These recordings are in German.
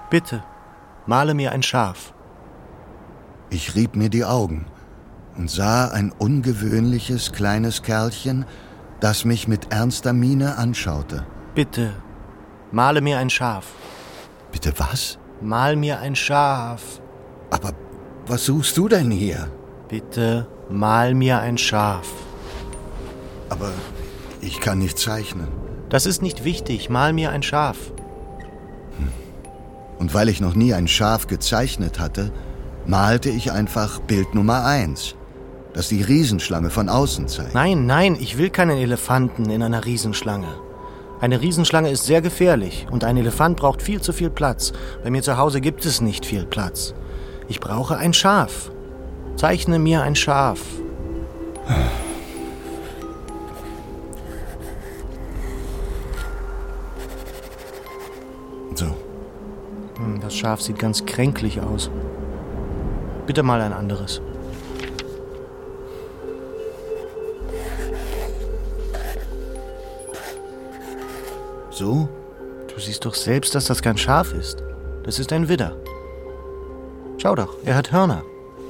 Bitte, male mir ein Schaf. Ich rieb mir die Augen und sah ein ungewöhnliches kleines Kerlchen, das mich mit ernster Miene anschaute. Bitte, male mir ein Schaf. Bitte was? Mal mir ein Schaf. Aber was suchst du denn hier? Bitte, mal mir ein Schaf. Aber ich kann nicht zeichnen. Das ist nicht wichtig, mal mir ein Schaf. Und weil ich noch nie ein Schaf gezeichnet hatte, malte ich einfach Bild Nummer 1, das die Riesenschlange von außen zeigt. Nein, ich will keinen Elefanten in einer Riesenschlange. Eine Riesenschlange ist sehr gefährlich und ein Elefant braucht viel zu viel Platz. Bei mir zu Hause gibt es nicht viel Platz. Ich brauche ein Schaf. Zeichne mir ein Schaf. So. Das Schaf sieht ganz kränklich aus. Bitte mal ein anderes. So? Du siehst doch selbst, dass das kein Schaf ist. Das ist ein Widder. Schau doch, er hat Hörner.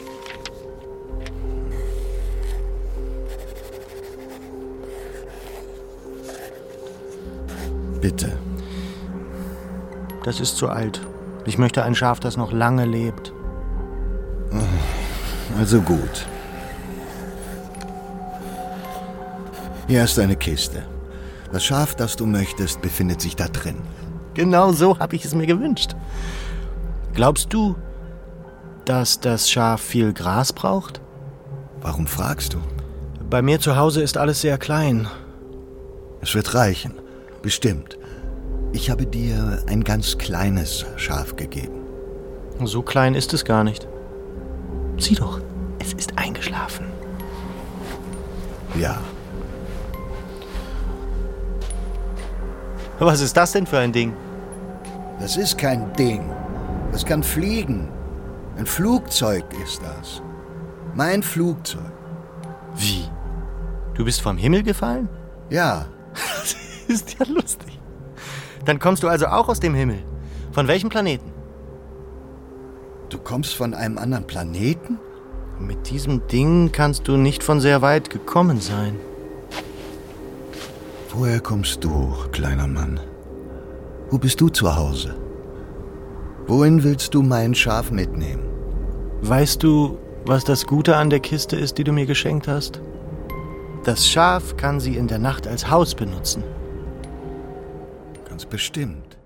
Bitte. Das ist zu alt. Ich möchte ein Schaf, das noch lange lebt. Also gut. Hier ist eine Kiste. Das Schaf, das du möchtest, befindet sich da drin. Genau so habe ich es mir gewünscht. Glaubst du, dass das Schaf viel Gras braucht? Warum fragst du? Bei mir zu Hause ist alles sehr klein. Es wird reichen. Bestimmt. Ich habe dir ein ganz kleines Schaf gegeben. So klein ist es gar nicht. Sieh doch, es ist eingeschlafen. Ja. Was ist das denn für ein Ding? Das ist kein Ding. Das kann fliegen. Ein Flugzeug ist das. Mein Flugzeug. Wie? Du bist vom Himmel gefallen? Ja. Das ist ja lustig. Dann kommst du also auch aus dem Himmel. Von welchem Planeten? Du kommst von einem anderen Planeten? Mit diesem Ding kannst du nicht von sehr weit gekommen sein. Woher kommst du, kleiner Mann? Wo bist du zu Hause? Wohin willst du mein Schaf mitnehmen? Weißt du, was das Gute an der Kiste ist, die du mir geschenkt hast? Das Schaf kann sie in der Nacht als Haus benutzen. Ganz bestimmt.